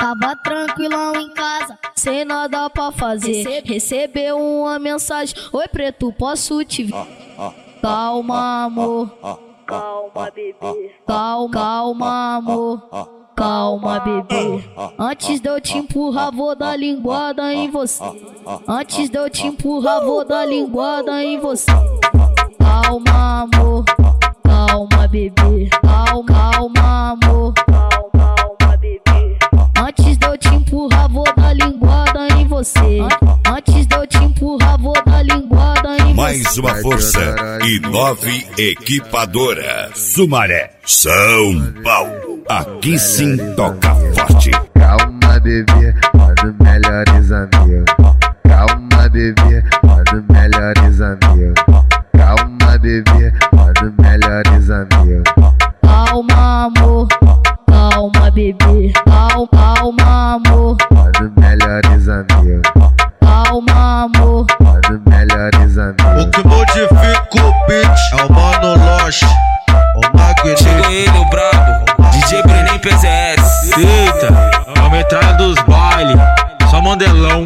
Tava tranquilão em casa, sem nada pra fazer. Recebeu uma mensagem: oi preto, posso te ver? Calma amor, calma bebê, calma amor, calma bebê. Antes de eu te empurrar vou dar linguada em você. Antes de eu te empurrar vou dar linguada em você. Calma amor, calma bebê, calma amor, calma bebê. Antes de eu te empurrar vou dar linguada em você. Antes de eu te empurrar vou dar linguada em você. Mais uma força e 9 equipadora. Sumaré, São Paulo. Aqui sim toca forte. Calma bebê, mano, melhores amigos. Calma bebê, mano, melhores amigos. Calma bebê, mano, melhores amigos. Calma amor, calma bebê, calma amor, mano, melhores amigos. Calma amor, mano, melhores amigos. O que modifica o beat é o Mano Loche, o Magneto. Chega ele, o brabo, DJ Brenem PZS. Eita, a metralha dos baile, só mandelão.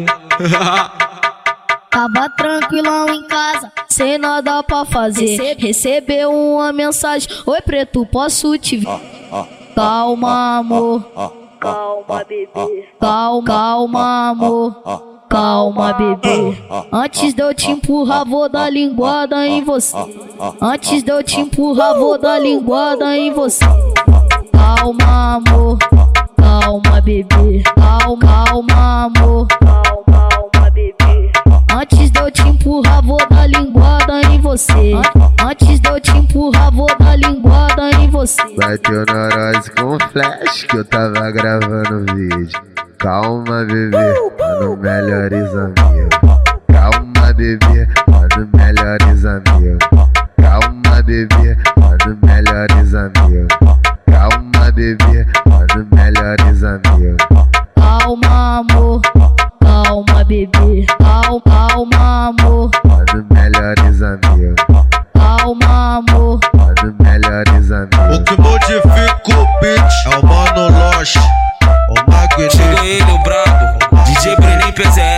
Tava tranquilão em casa, sem nada pra fazer. Recebeu uma mensagem: oi preto, posso te ver? Calma amor, calma bebê, calma amor, calma bebê. Antes de eu te empurrar vou dar linguada em você. Antes de eu te empurrar vou dar linguada em você. Calma amor, calma bebê, calma amor, calma bebê. Antes de eu te empurrar vou dar linguada em você. Antes de eu te empurrar vou dar linguada em você. Bateu na Rose com flash que eu tava gravando vídeo. Calma bebê, mano, melhores amigos. Calma bebê, mano, melhores amigos. Calma bebê, mano, melhores amigos. Calma bebê, mano, melhores amigos. Calma amor, calma bebê, calma amor, mano, melhores amigos. Calma amor, mano, melhores amigos. O que modifica o beat é o Mano Loche, o Magneto. Chega ele, o brabo, DJ Brenem PZS.